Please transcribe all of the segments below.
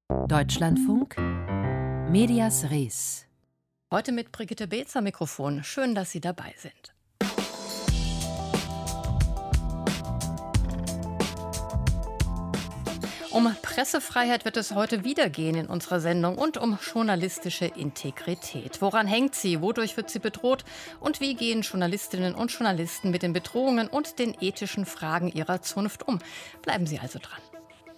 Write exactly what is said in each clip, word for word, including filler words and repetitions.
Deutschlandfunk, Medias Res. Heute mit Brigitte Beetz am Mikrofon. Schön, dass Sie dabei sind. Um Pressefreiheit wird es heute wieder gehen in unserer Sendung und um journalistische Integrität. Woran hängt sie? Wodurch wird sie bedroht? Und wie gehen Journalistinnen und Journalisten mit den Bedrohungen und den ethischen Fragen ihrer Zunft um? Bleiben Sie also dran.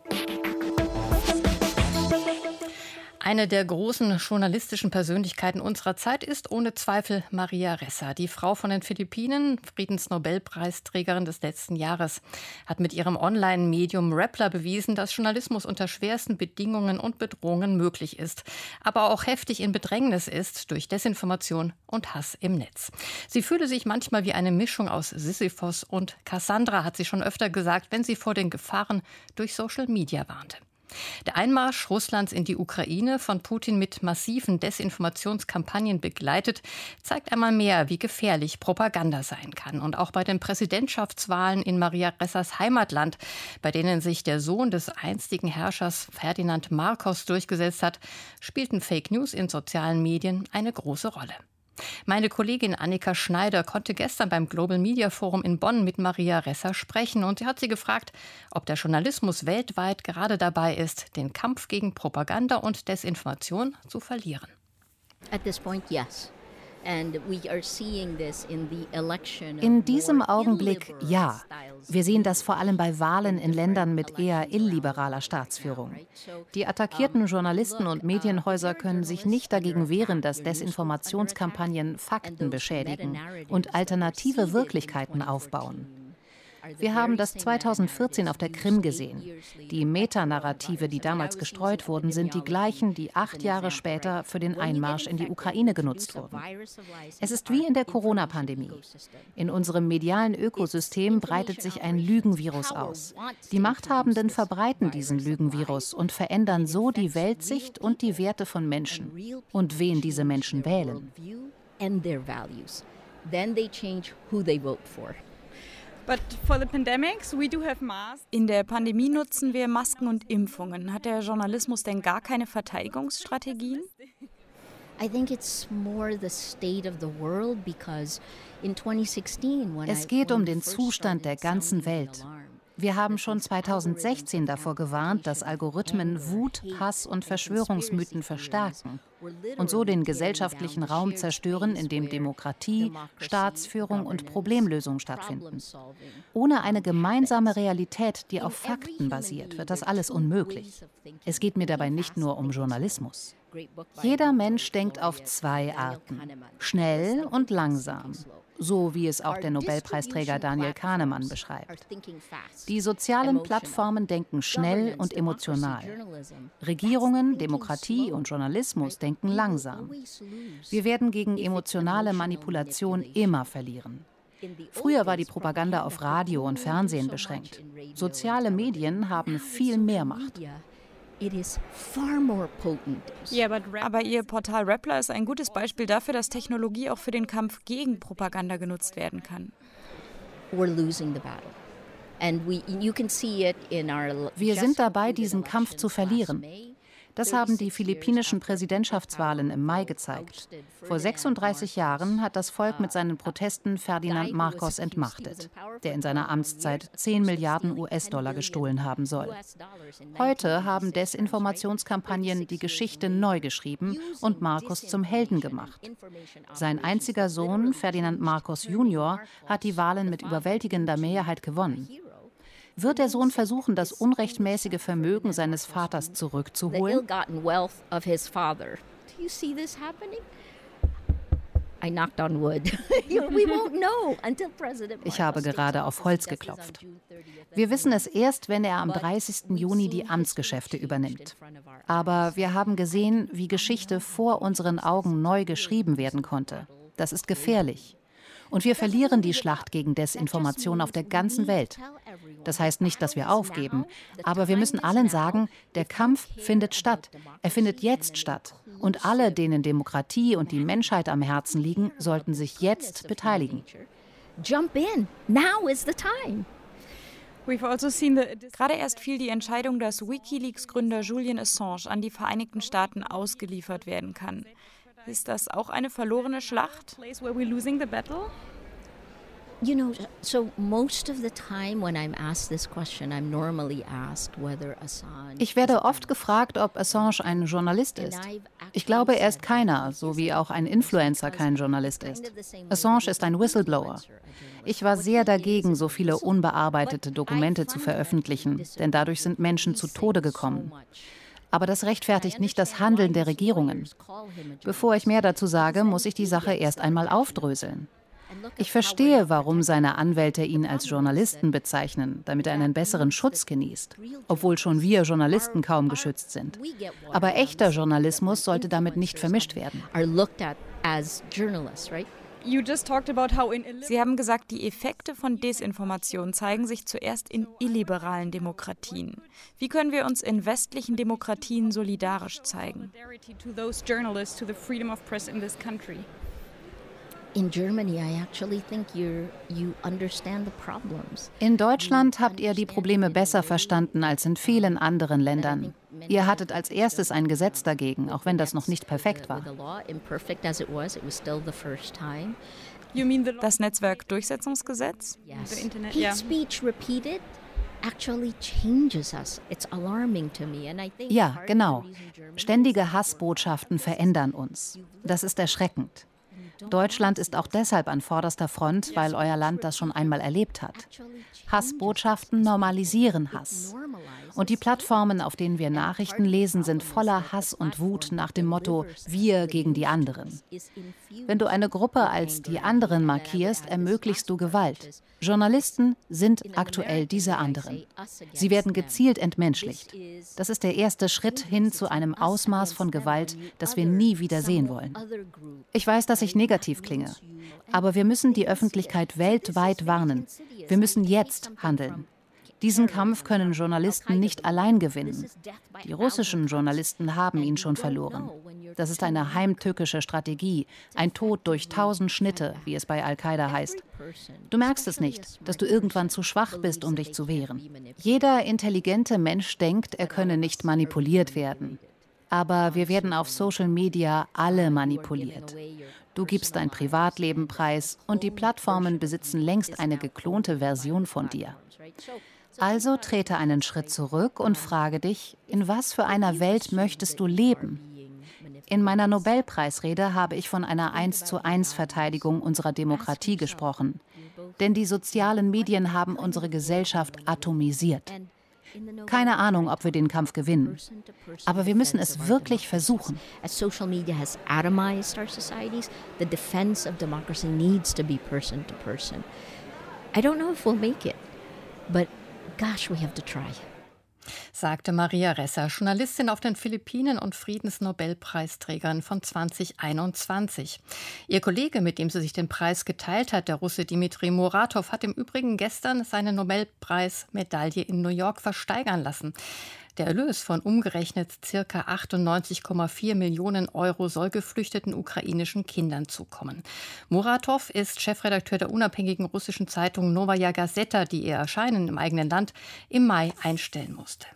Eine der großen journalistischen Persönlichkeiten unserer Zeit ist ohne Zweifel Maria Ressa. Die Frau von den Philippinen, Friedensnobelpreisträgerin des letzten Jahres, hat mit ihrem Online-Medium Rappler bewiesen, dass Journalismus unter schwersten Bedingungen und Bedrohungen möglich ist, aber auch heftig in Bedrängnis ist durch Desinformation und Hass im Netz. Sie fühle sich manchmal wie eine Mischung aus Sisyphos und Cassandra, hat sie schon öfter gesagt, wenn sie vor den Gefahren durch Social Media warnte. Der Einmarsch Russlands in die Ukraine, von Putin mit massiven Desinformationskampagnen begleitet, zeigt einmal mehr, wie gefährlich Propaganda sein kann. Und auch bei den Präsidentschaftswahlen in Maria Ressas Heimatland, bei denen sich der Sohn des einstigen Herrschers Ferdinand Marcos durchgesetzt hat, spielten Fake News in sozialen Medien eine große Rolle. Meine Kollegin Annika Schneider konnte gestern beim Global Media Forum in Bonn mit Maria Ressa sprechen und sie hat sie gefragt, ob der Journalismus weltweit gerade dabei ist, den Kampf gegen Propaganda und Desinformation zu verlieren. At this point, yes. In diesem Augenblick ja. Wir sehen das vor allem bei Wahlen in Ländern mit eher illiberaler Staatsführung. Die attackierten Journalisten und Medienhäuser können sich nicht dagegen wehren, dass Desinformationskampagnen Fakten beschädigen und alternative Wirklichkeiten aufbauen. Wir haben das zweitausendvierzehn auf der Krim gesehen. Die Metanarrative, die damals gestreut wurden, sind die gleichen, die acht Jahre später für den Einmarsch in die Ukraine genutzt wurden. Es ist wie in der Corona-Pandemie. In unserem medialen Ökosystem breitet sich ein Lügenvirus aus. Die Machthabenden verbreiten diesen Lügenvirus und verändern so die Weltsicht und die Werte von Menschen und wen diese Menschen wählen. In der Pandemie nutzen wir Masken und Impfungen. Hat der Journalismus denn gar keine Verteidigungsstrategien? Es geht um den Zustand der ganzen Welt. Wir haben schon zweitausendsechzehn davor gewarnt, dass Algorithmen Wut, Hass und Verschwörungsmythen verstärken und so den gesellschaftlichen Raum zerstören, in dem Demokratie, Staatsführung und Problemlösung stattfinden. Ohne eine gemeinsame Realität, die auf Fakten basiert, wird das alles unmöglich. Es geht mir dabei nicht nur um Journalismus. Jeder Mensch denkt auf zwei Arten, schnell und langsam. So wie es auch der Nobelpreisträger Daniel Kahnemann beschreibt. Die sozialen Plattformen denken schnell und emotional. Regierungen, Demokratie und Journalismus denken langsam. Wir werden gegen emotionale Manipulation immer verlieren. Früher war die Propaganda auf Radio und Fernsehen beschränkt. Soziale Medien haben viel mehr Macht. Ja, aber, aber Ihr Portal Rappler ist ein gutes Beispiel dafür, dass Technologie auch für den Kampf gegen Propaganda genutzt werden kann. Wir sind dabei, diesen Kampf zu verlieren. Das haben die philippinischen Präsidentschaftswahlen im Mai gezeigt. Vor sechsunddreißig Jahren hat das Volk mit seinen Protesten Ferdinand Marcos entmachtet, der in seiner Amtszeit zehn Milliarden U S-Dollar gestohlen haben soll. Heute haben Desinformationskampagnen die Geschichte neu geschrieben und Marcos zum Helden gemacht. Sein einziger Sohn, Ferdinand Marcos Junior, hat die Wahlen mit überwältigender Mehrheit gewonnen. Wird der Sohn versuchen, das unrechtmäßige Vermögen seines Vaters zurückzuholen? Ich habe gerade auf Holz geklopft. Wir wissen es erst, wenn er am dreißigsten Juni die Amtsgeschäfte übernimmt. Aber wir haben gesehen, wie Geschichte vor unseren Augen neu geschrieben werden konnte. Das ist gefährlich. Und wir verlieren die Schlacht gegen Desinformation auf der ganzen Welt. Das heißt nicht, dass wir aufgeben, aber wir müssen allen sagen, der Kampf findet statt. Er findet jetzt statt. Und alle, denen Demokratie und die Menschheit am Herzen liegen, sollten sich jetzt beteiligen. Jump in. Now is the time. Gerade erst fiel die Entscheidung, dass WikiLeaks-Gründer Julian Assange an die Vereinigten Staaten ausgeliefert werden kann. Ist das auch eine verlorene Schlacht? You know, so most of the time when I'm asked this question, I'm normally asked whether Assange. Ich werde oft gefragt, ob Assange ein Journalist ist. Ich glaube, er ist keiner, so wie auch ein Influencer kein Journalist ist. Assange ist ein Whistleblower. Ich war sehr dagegen, so viele unbearbeitete Dokumente zu veröffentlichen, denn dadurch sind Menschen zu Tode gekommen. Aber das rechtfertigt nicht das Handeln der Regierungen. Bevor ich mehr dazu sage, muss ich die Sache erst einmal aufdröseln. Ich verstehe, warum seine Anwälte ihn als Journalisten bezeichnen, damit er einen besseren Schutz genießt, obwohl schon wir Journalisten kaum geschützt sind. Aber echter Journalismus sollte damit nicht vermischt werden. Sie haben gesagt, die Effekte von Desinformation zeigen sich zuerst in illiberalen Demokratien. Wie können wir uns in westlichen Demokratien solidarisch zeigen? In Germany, I actually think you're, you understand the problems. In Deutschland habt ihr die Probleme besser verstanden als in vielen anderen Ländern. Ihr hattet als erstes ein Gesetz dagegen, auch wenn das noch nicht perfekt war. Das Netzwerkdurchsetzungsgesetz? Hate speech repeated actually changes us. It's alarming to me, and I think Ja, genau. Ständige Hassbotschaften verändern uns. Das ist erschreckend. Deutschland ist auch deshalb an vorderster Front, weil euer Land das schon einmal erlebt hat. Hassbotschaften normalisieren Hass. Und die Plattformen, auf denen wir Nachrichten lesen, sind voller Hass und Wut nach dem Motto „Wir gegen die anderen“. Wenn du eine Gruppe als die anderen markierst, ermöglichst du Gewalt. Journalisten sind aktuell diese anderen. Sie werden gezielt entmenschlicht. Das ist der erste Schritt hin zu einem Ausmaß von Gewalt, das wir nie wieder sehen wollen. Ich weiß, dass ich negativ klinge, aber wir müssen die Öffentlichkeit weltweit warnen. Wir müssen jetzt handeln. Diesen Kampf können Journalisten nicht allein gewinnen. Die russischen Journalisten haben ihn schon verloren. Das ist eine heimtückische Strategie, ein Tod durch tausend Schnitte, wie es bei Al-Qaida heißt. Du merkst es nicht, dass du irgendwann zu schwach bist, um dich zu wehren. Jeder intelligente Mensch denkt, er könne nicht manipuliert werden. Aber wir werden auf Social Media alle manipuliert. Du gibst dein Privatleben preis und die Plattformen besitzen längst eine geklonte Version von dir. Also trete einen Schritt zurück und frage dich, in was für einer Welt möchtest du leben? In meiner Nobelpreisrede habe ich von einer eins zu eins Verteidigung unserer Demokratie gesprochen. Denn die sozialen Medien haben unsere Gesellschaft atomisiert. Keine Ahnung, ob wir den Kampf gewinnen. Aber wir müssen es wirklich versuchen. As social media has atomized our societies, the defense of democracy needs to be person to person. I don't know if we'll make it, but gosh, we have to try. Sagte Maria Ressa, Journalistin auf den Philippinen und Friedensnobelpreisträgerin von zwanzig einundzwanzig. Ihr Kollege, mit dem sie sich den Preis geteilt hat, der Russe Dmitri Muratov, hat im Übrigen gestern seine Nobelpreismedaille in New York versteigern lassen. Der Erlös von umgerechnet ca. achtundneunzig Komma vier Millionen Euro soll geflüchteten ukrainischen Kindern zukommen. Muratov ist Chefredakteur der unabhängigen russischen Zeitung Novaya Gazeta, die ihr Erscheinen im eigenen Land im Mai einstellen musste.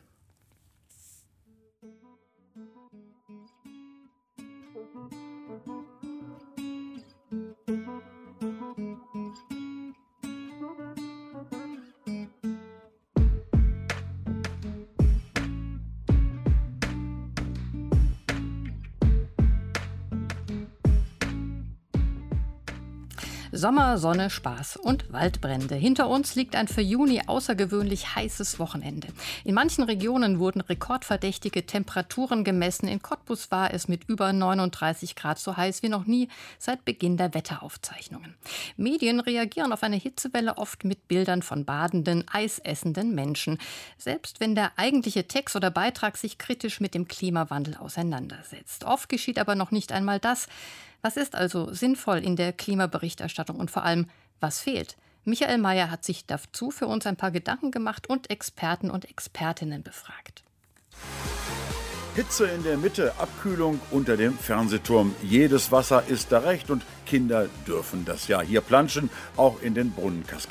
Sommer, Sonne, Spaß und Waldbrände. Hinter uns liegt ein für Juni außergewöhnlich heißes Wochenende. In manchen Regionen wurden rekordverdächtige Temperaturen gemessen. In Cottbus war es mit über neununddreißig Grad so heiß wie noch nie seit Beginn der Wetteraufzeichnungen. Medien reagieren auf eine Hitzewelle oft mit Bildern von badenden, eisessenden Menschen. Selbst wenn der eigentliche Text oder Beitrag sich kritisch mit dem Klimawandel auseinandersetzt. Oft geschieht aber noch nicht einmal das. Was ist also sinnvoll in der Klimaberichterstattung und vor allem, was fehlt? Michael Mayer hat sich dazu für uns ein paar Gedanken gemacht und Experten und Expertinnen befragt. Hitze in der Mitte, Abkühlung unter dem Fernsehturm. Jedes Wasser ist da recht und Kinder dürfen das ja hier planschen, auch in den Brunnenkaskaden.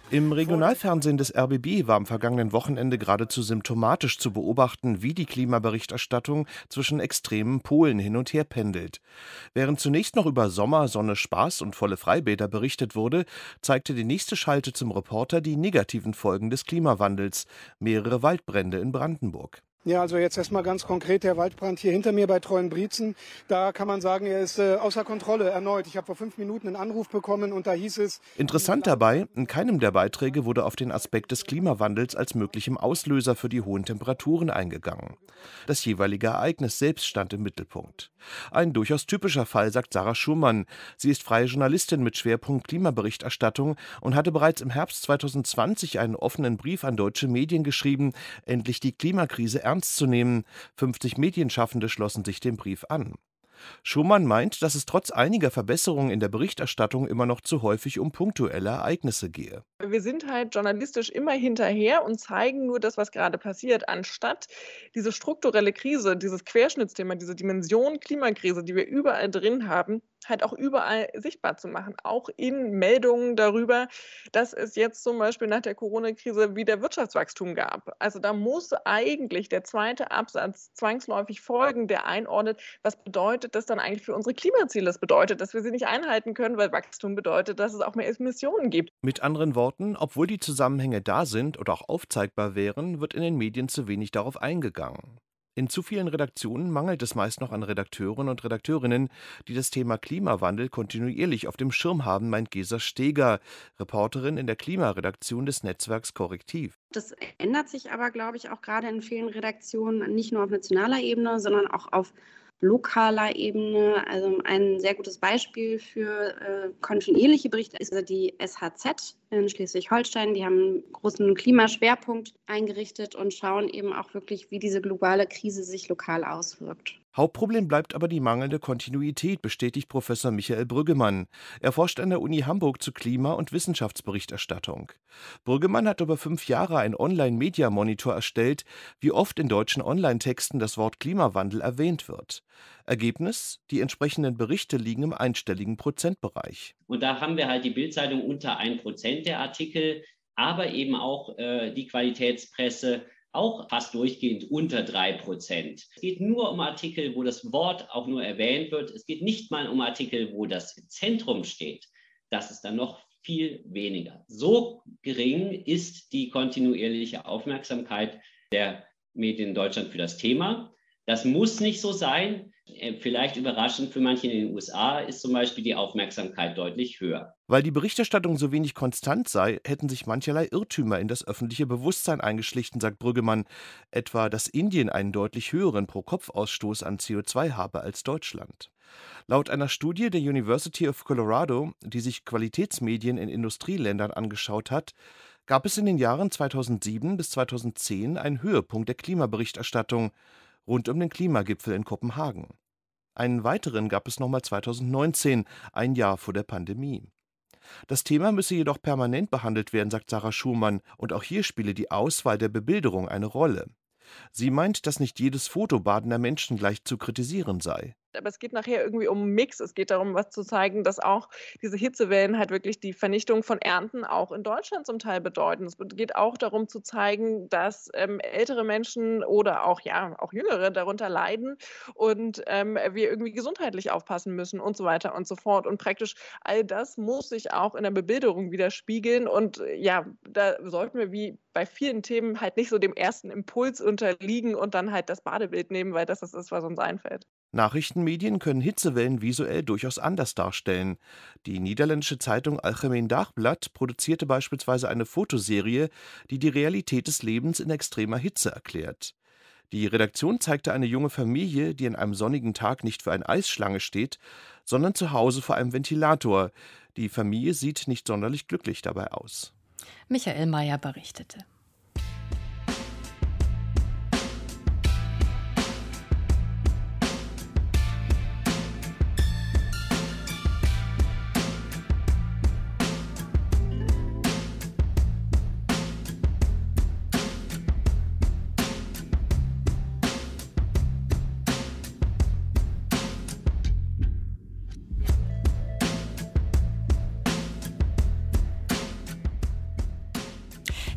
Im Regionalfernsehen des R B B war am vergangenen Wochenende geradezu symptomatisch zu beobachten, wie die Klimaberichterstattung zwischen extremen Polen hin und her pendelt. Während zunächst noch über Sommer, Sonne, Spaß und volle Freibäder berichtet wurde, zeigte die nächste Schalte zum Reporter die negativen Folgen des Klimawandels: mehrere Waldbrände in Brandenburg. Ja, also jetzt erstmal ganz konkret der Waldbrand hier hinter mir bei Treuenbrietzen. Da kann man sagen, er ist äh, außer Kontrolle erneut. Ich habe vor fünf Minuten einen Anruf bekommen und da hieß es... Interessant dabei, in keinem der Beiträge wurde auf den Aspekt des Klimawandels als möglichem Auslöser für die hohen Temperaturen eingegangen. Das jeweilige Ereignis selbst stand im Mittelpunkt. Ein durchaus typischer Fall, sagt Sarah Schumann. Sie ist freie Journalistin mit Schwerpunkt Klimaberichterstattung und hatte bereits im Herbst zweitausendzwanzig einen offenen Brief an deutsche Medien geschrieben, endlich die Klimakrise ernst zu nehmen. fünfzig Medienschaffende schlossen sich dem Brief an. Schumann meint, dass es trotz einiger Verbesserungen in der Berichterstattung immer noch zu häufig um punktuelle Ereignisse gehe. Wir sind halt journalistisch immer hinterher und zeigen nur das, was gerade passiert, anstatt diese strukturelle Krise, dieses Querschnittsthema, diese Dimension Klimakrise, die wir überall drin haben, halt auch überall sichtbar zu machen, auch in Meldungen darüber, dass es jetzt zum Beispiel nach der Corona-Krise wieder Wirtschaftswachstum gab. Also da muss eigentlich der zweite Absatz zwangsläufig folgen, der einordnet, was bedeutet das dann eigentlich für unsere Klimaziele? Das bedeutet, dass wir sie nicht einhalten können, weil Wachstum bedeutet, dass es auch mehr Emissionen gibt. Mit anderen Worten, obwohl die Zusammenhänge da sind oder auch aufzeigbar wären, wird in den Medien zu wenig darauf eingegangen. In zu vielen Redaktionen mangelt es meist noch an Redakteuren und Redakteurinnen, die das Thema Klimawandel kontinuierlich auf dem Schirm haben, meint Gesa Steger, Reporterin in der Klimaredaktion des Netzwerks Korrektiv. Das ändert sich aber, glaube ich, auch gerade in vielen Redaktionen, nicht nur auf nationaler Ebene, sondern auch auf lokaler Ebene. Also ein sehr gutes Beispiel für äh, kontinuierliche Berichte ist die S H Z in Schleswig-Holstein. Die haben einen großen Klimaschwerpunkt eingerichtet und schauen eben auch wirklich, wie diese globale Krise sich lokal auswirkt. Hauptproblem bleibt aber die mangelnde Kontinuität, bestätigt Professor Michael Brüggemann. Er forscht an der Uni Hamburg zu Klima- und Wissenschaftsberichterstattung. Brüggemann hat über fünf Jahre einen Online-Media-Monitor erstellt, wie oft in deutschen Online-Texten das Wort Klimawandel erwähnt wird. Ergebnis: Die entsprechenden Berichte liegen im einstelligen Prozentbereich. Und da haben wir halt die Bild-Zeitung unter ein Prozent der Artikel, aber eben auch äh, die Qualitätspresse auch fast durchgehend unter drei Prozent. Es geht nur um Artikel, wo das Wort auch nur erwähnt wird. Es geht nicht mal um Artikel, wo das im Zentrum steht. Das ist dann noch viel weniger. So gering ist die kontinuierliche Aufmerksamkeit der Medien in Deutschland für das Thema. Das muss nicht so sein. Vielleicht überraschend für manche in den U S A ist zum Beispiel die Aufmerksamkeit deutlich höher. Weil die Berichterstattung so wenig konstant sei, hätten sich mancherlei Irrtümer in das öffentliche Bewusstsein eingeschlichen, sagt Brüggemann. Etwa, dass Indien einen deutlich höheren Pro-Kopf-Ausstoß an C O zwei habe als Deutschland. Laut einer Studie der University of Colorado, die sich Qualitätsmedien in Industrieländern angeschaut hat, gab es in den Jahren zweitausendsieben bis zweitausendzehn einen Höhepunkt der Klimaberichterstattung rund um den Klimagipfel in Kopenhagen. Einen weiteren gab es nochmal zweitausendneunzehn, ein Jahr vor der Pandemie. Das Thema müsse jedoch permanent behandelt werden, sagt Sarah Schumann, und auch hier spiele die Auswahl der Bebilderung eine Rolle. Sie meint, dass nicht jedes Foto badender Menschen gleich zu kritisieren sei. Aber es geht nachher irgendwie um einen Mix. Es geht darum, was zu zeigen, dass auch diese Hitzewellen halt wirklich die Vernichtung von Ernten auch in Deutschland zum Teil bedeuten. Es geht auch darum zu zeigen, dass ähm, ältere Menschen oder auch, ja, auch Jüngere darunter leiden und ähm, wir irgendwie gesundheitlich aufpassen müssen und so weiter und so fort. Und praktisch all das muss sich auch in der Bebilderung widerspiegeln. Und ja, da sollten wir wie bei vielen Themen halt nicht so dem ersten Impuls unterliegen und dann halt das Badebild nehmen, weil das ist, was uns einfällt. Nachrichtenmedien können Hitzewellen visuell durchaus anders darstellen. Die niederländische Zeitung Algemeen Dagblad produzierte beispielsweise eine Fotoserie, die die Realität des Lebens in extremer Hitze erklärt. Die Redaktion zeigte eine junge Familie, die an einem sonnigen Tag nicht für eine Eisschlange steht, sondern zu Hause vor einem Ventilator. Die Familie sieht nicht sonderlich glücklich dabei aus. Michael Mayer berichtete.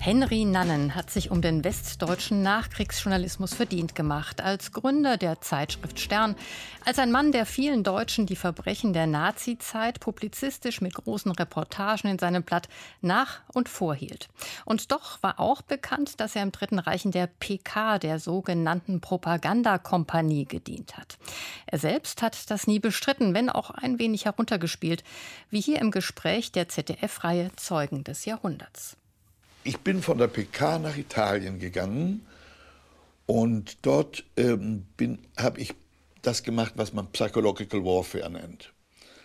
Henry Nannen hat sich um den westdeutschen Nachkriegsjournalismus verdient gemacht. Als Gründer der Zeitschrift Stern, als ein Mann, der vielen Deutschen die Verbrechen der Nazizeit publizistisch mit großen Reportagen in seinem Blatt nach- und vorhielt. Und doch war auch bekannt, dass er im Dritten Reich in der P K, der sogenannten Propagandakompanie, gedient hat. Er selbst hat das nie bestritten, wenn auch ein wenig heruntergespielt, wie hier im Gespräch der Z D F-Reihe Zeugen des Jahrhunderts. Ich bin von der P K nach Italien gegangen und dort ähm, habe ich das gemacht, was man Psychological Warfare nennt.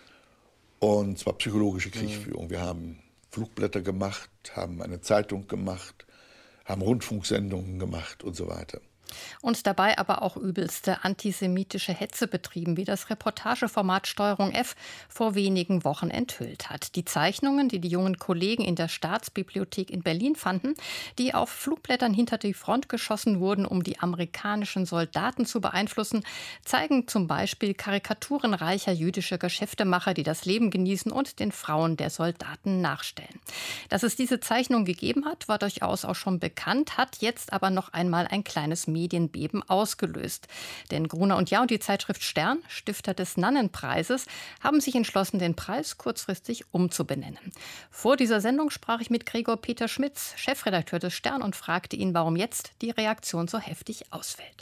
Und zwar psychologische Kriegsführung. Wir haben Flugblätter gemacht, haben eine Zeitung gemacht, haben Rundfunksendungen gemacht und so weiter. Und dabei aber auch übelste antisemitische Hetze betrieben, wie das Reportageformat Steuerung F vor wenigen Wochen enthüllt hat. Die Zeichnungen, die die jungen Kollegen in der Staatsbibliothek in Berlin fanden, die auf Flugblättern hinter die Front geschossen wurden, um die amerikanischen Soldaten zu beeinflussen, zeigen zum Beispiel Karikaturen reicher jüdischer Geschäftemacher, die das Leben genießen und den Frauen der Soldaten nachstellen. Dass es diese Zeichnung gegeben hat, war durchaus auch schon bekannt, hat jetzt aber noch einmal ein kleines Medienbeben ausgelöst. Denn Gruner und Jahr und die Zeitschrift Stern, Stifter des Nannenpreises, haben sich entschlossen, den Preis kurzfristig umzubenennen. Vor dieser Sendung sprach ich mit Gregor Peter Schmitz, Chefredakteur des Stern, und fragte ihn, warum jetzt die Reaktion so heftig ausfällt.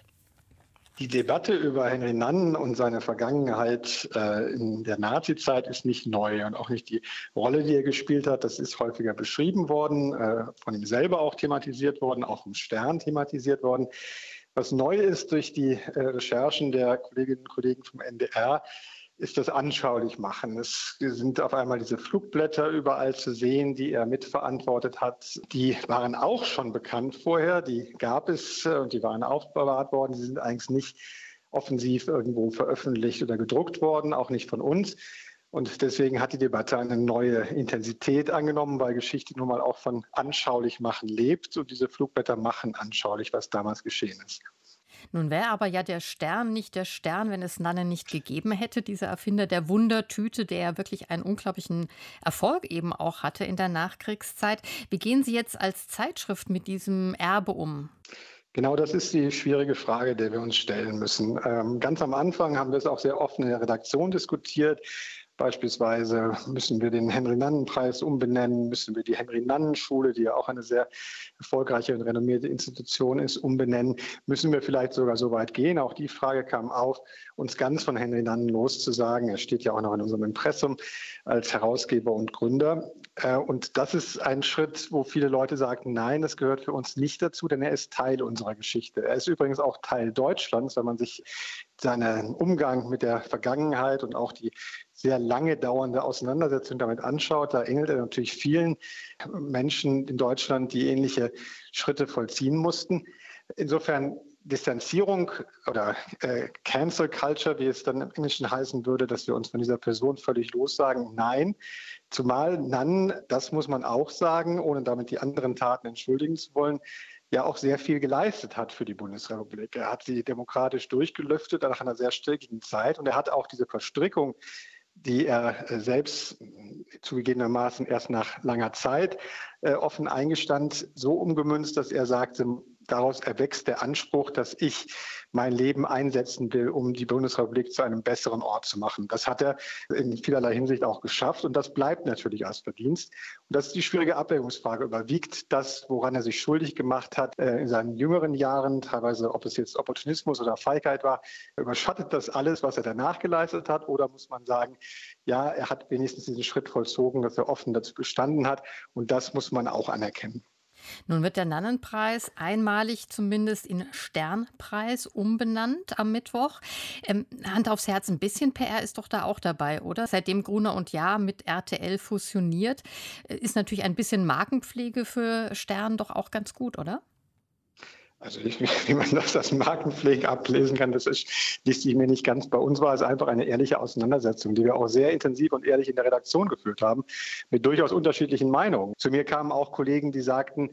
Die Debatte über Henry Nannen und seine Vergangenheit äh, in der Nazizeit ist nicht neu und auch nicht die Rolle, die er gespielt hat. Das ist häufiger beschrieben worden, äh, von ihm selber auch thematisiert worden, auch im Stern thematisiert worden. Was neu ist durch die äh, Recherchen der Kolleginnen und Kollegen vom N D R, ist das anschaulich machen. Es sind auf einmal diese Flugblätter überall zu sehen, die er mitverantwortet hat. Die waren auch schon bekannt vorher, die gab es und die waren aufbewahrt worden. Sie sind eigentlich nicht offensiv irgendwo veröffentlicht oder gedruckt worden, auch nicht von uns. Und deswegen hat die Debatte eine neue Intensität angenommen, weil Geschichte nun mal auch von anschaulich machen lebt. Und diese Flugblätter machen anschaulich, was damals geschehen ist. Nun wäre aber ja der Stern nicht der Stern, wenn es Nannen nicht gegeben hätte. Dieser Erfinder der Wundertüte, der ja wirklich einen unglaublichen Erfolg eben auch hatte in der Nachkriegszeit. Wie gehen Sie jetzt als Zeitschrift mit diesem Erbe um? Genau, das ist die schwierige Frage, der wir uns stellen müssen. Ähm, ganz am Anfang haben wir es auch sehr offen in der Redaktion diskutiert. Beispielsweise müssen wir den Henry-Nannen-Preis umbenennen, müssen wir die Henry-Nannen-Schule, die ja auch eine sehr erfolgreiche und renommierte Institution ist, umbenennen, müssen wir vielleicht sogar so weit gehen. Auch die Frage kam auf, uns ganz von Henry Nannen loszusagen. Er steht ja auch noch in unserem Impressum als Herausgeber und Gründer. Und das ist ein Schritt, wo viele Leute sagten, nein, das gehört für uns nicht dazu, denn er ist Teil unserer Geschichte. Er ist übrigens auch Teil Deutschlands, wenn man sich seinen Umgang mit der Vergangenheit und auch die sehr lange dauernde Auseinandersetzung damit anschaut. Da ähnelt er natürlich vielen Menschen in Deutschland, die ähnliche Schritte vollziehen mussten. Insofern Distanzierung oder äh, Cancel Culture, wie es dann im Englischen heißen würde, dass wir uns von dieser Person völlig lossagen, nein. Zumal Nannen, das muss man auch sagen, ohne damit die anderen Taten entschuldigen zu wollen, ja auch sehr viel geleistet hat für die Bundesrepublik. Er hat sie demokratisch durchgelüftet nach einer sehr strittigen Zeit und er hat auch diese Verstrickung, die er selbst zugegebenermaßen erst nach langer Zeit äh, offen eingestand, so umgemünzt, dass er sagte, daraus erwächst der Anspruch, dass ich mein Leben einsetzen will, um die Bundesrepublik zu einem besseren Ort zu machen. Das hat er in vielerlei Hinsicht auch geschafft und das bleibt natürlich als Verdienst. Und das ist die schwierige Abwägungsfrage. Überwiegt das, woran er sich schuldig gemacht hat in seinen jüngeren Jahren, teilweise ob es jetzt Opportunismus oder Feigheit war, überschattet das alles, was er danach geleistet hat? Oder muss man sagen, ja, er hat wenigstens diesen Schritt vollzogen, dass er offen dazu gestanden hat und das muss man auch anerkennen. Nun wird der Nannenpreis einmalig zumindest in Sternpreis umbenannt am Mittwoch. Ähm, Hand aufs Herz, ein bisschen P R ist doch da auch dabei, oder? Seitdem Gruner und Jahr mit R T L fusioniert, ist natürlich ein bisschen Markenpflege für Stern doch auch ganz gut, oder? Also ich, wie man das als Markenpflege ablesen kann, das ist, liest sich mir nicht ganz. Bei uns war es einfach eine ehrliche Auseinandersetzung, die wir auch sehr intensiv und ehrlich in der Redaktion geführt haben, mit durchaus unterschiedlichen Meinungen. Zu mir kamen auch Kollegen, die sagten,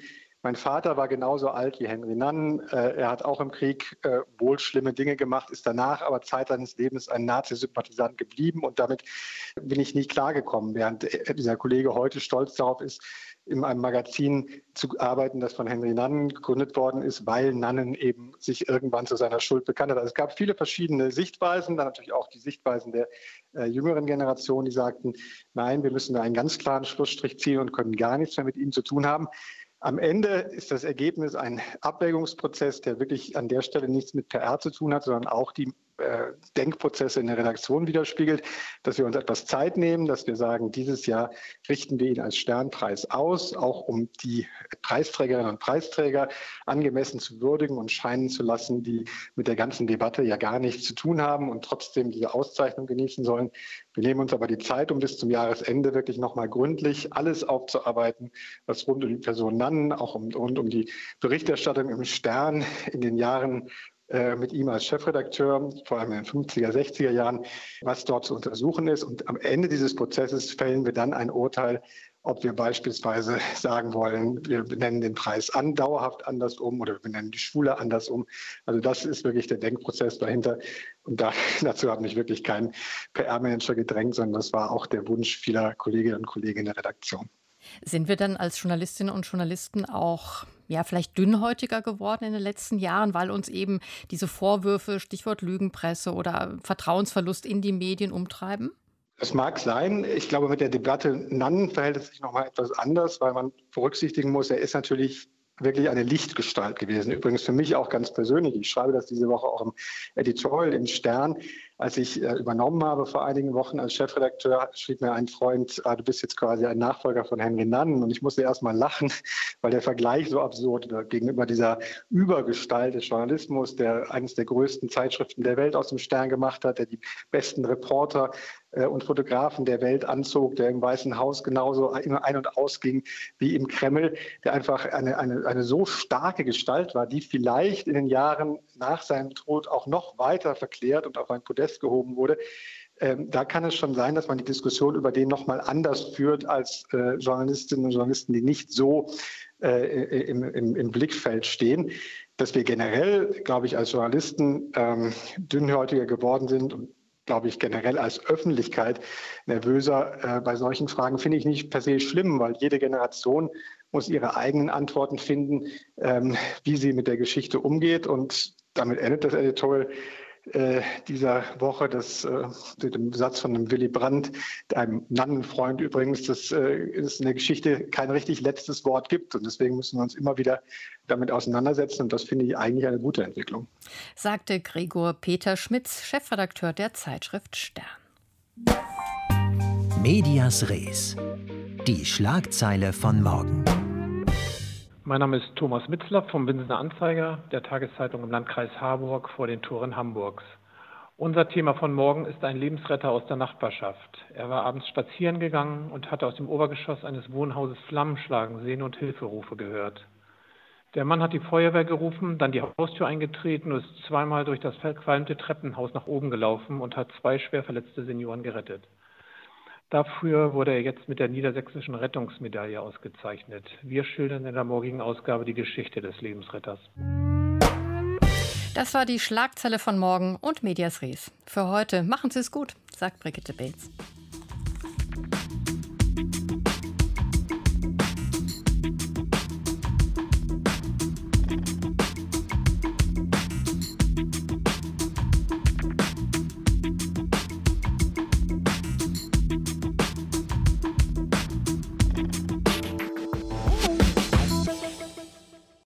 Mein Vater war genauso alt wie Henry Nannen. Äh, er hat auch im Krieg äh, wohl schlimme Dinge gemacht, ist danach aber Zeit seines Lebens ein Nazi-Sympathisant geblieben. Und damit bin ich nie klargekommen, während dieser Kollege heute stolz darauf ist, in einem Magazin zu arbeiten, das von Henry Nannen gegründet worden ist, weil Nannen eben sich irgendwann zu seiner Schuld bekannt hat. Also es gab viele verschiedene Sichtweisen, dann natürlich auch die Sichtweisen der äh, jüngeren Generation, die sagten, nein, wir müssen da einen ganz klaren Schlussstrich ziehen und können gar nichts mehr mit ihnen zu tun haben. Am Ende ist das Ergebnis ein Abwägungsprozess, der wirklich an der Stelle nichts mit P R zu tun hat, sondern auch die äh, Denkprozesse in der Redaktion widerspiegelt, dass wir uns etwas Zeit nehmen, dass wir sagen, dieses Jahr richten wir ihn als Sternpreis aus, auch um die Preisträgerinnen und Preisträger angemessen zu würdigen und scheinen zu lassen, die mit der ganzen Debatte ja gar nichts zu tun haben und trotzdem diese Auszeichnung genießen sollen. Wir nehmen uns aber die Zeit, um bis zum Jahresende wirklich nochmal gründlich alles aufzuarbeiten, was rund um die Person Nannen, auch um, rund um die Berichterstattung im Stern in den Jahren äh, mit ihm als Chefredakteur, vor allem in den fünfziger, sechziger Jahren, was dort zu untersuchen ist. Und am Ende dieses Prozesses fällen wir dann ein Urteil, ob wir beispielsweise sagen wollen, wir benennen den Preis an, dauerhaft anders um oder wir benennen die Schule anders um. Also das ist wirklich der Denkprozess dahinter. Und da, dazu hat mich wirklich kein P R-Manager gedrängt, sondern das war auch der Wunsch vieler Kolleginnen und Kollegen in der Redaktion. Sind wir dann als Journalistinnen und Journalisten auch ja, vielleicht dünnhäutiger geworden in den letzten Jahren, weil uns eben diese Vorwürfe, Stichwort Lügenpresse oder Vertrauensverlust in die Medien umtreiben? Das mag sein. Ich glaube, mit der Debatte Nannen verhält es sich noch mal etwas anders, weil man berücksichtigen muss, er ist natürlich wirklich eine Lichtgestalt gewesen. Übrigens für mich auch ganz persönlich. Ich schreibe das diese Woche auch im Editorial im Stern. Als ich äh, übernommen habe vor einigen Wochen als Chefredakteur, schrieb mir ein Freund, ah, du bist jetzt quasi ein Nachfolger von Henry Nannen. Und ich musste erst mal lachen, weil der Vergleich so absurd war gegenüber dieser Übergestalt des Journalismus, der eines der größten Zeitschriften der Welt aus dem Stern gemacht hat, der die besten Reporter äh, und Fotografen der Welt anzog, der im Weißen Haus genauso immer ein- und ausging wie im Kreml, der einfach eine, eine, eine so starke Gestalt war, die vielleicht in den Jahren nach seinem Tod auch noch weiter verklärt und auf ein Podest gehoben wurde. Ähm, da kann es schon sein, dass man die Diskussion über den noch mal anders führt als äh, Journalistinnen und Journalisten, die nicht so äh, im, im, im Blickfeld stehen. Dass wir generell, glaube ich, als Journalisten ähm, dünnhäutiger geworden sind und glaube ich, generell als Öffentlichkeit nervöser äh, bei solchen Fragen, finde ich nicht per se schlimm, weil jede Generation muss ihre eigenen Antworten finden, ähm, wie sie mit der Geschichte umgeht. Und damit endet das Editorial äh, dieser Woche, das äh, mit dem Satz von dem Willy Brandt, einem Nannenfreund übrigens, dass äh, es in der Geschichte kein richtig letztes Wort gibt. Und deswegen müssen wir uns immer wieder damit auseinandersetzen. Und das finde ich eigentlich eine gute Entwicklung. Sagte Gregor Peter Schmitz, Chefredakteur der Zeitschrift Stern. Medias Res. Die Schlagzeile von morgen. Mein Name ist Thomas Mitzlaff vom Winsener Anzeiger, der Tageszeitung im Landkreis Harburg vor den Toren Hamburgs. Unser Thema von morgen ist ein Lebensretter aus der Nachbarschaft. Er war abends spazieren gegangen und hatte aus dem Obergeschoss eines Wohnhauses Flammen schlagen sehen und Hilferufe gehört. Der Mann hat die Feuerwehr gerufen, dann die Haustür eingetreten und ist zweimal durch das verqualmte Treppenhaus nach oben gelaufen und hat zwei schwer verletzte Senioren gerettet. Dafür wurde er jetzt mit der Niedersächsischen Rettungsmedaille ausgezeichnet. Wir schildern in der morgigen Ausgabe die Geschichte des Lebensretters. Das war die Schlagzeile von morgen und Medias Res. Für heute machen Sie es gut, sagt Brigitte Beetz.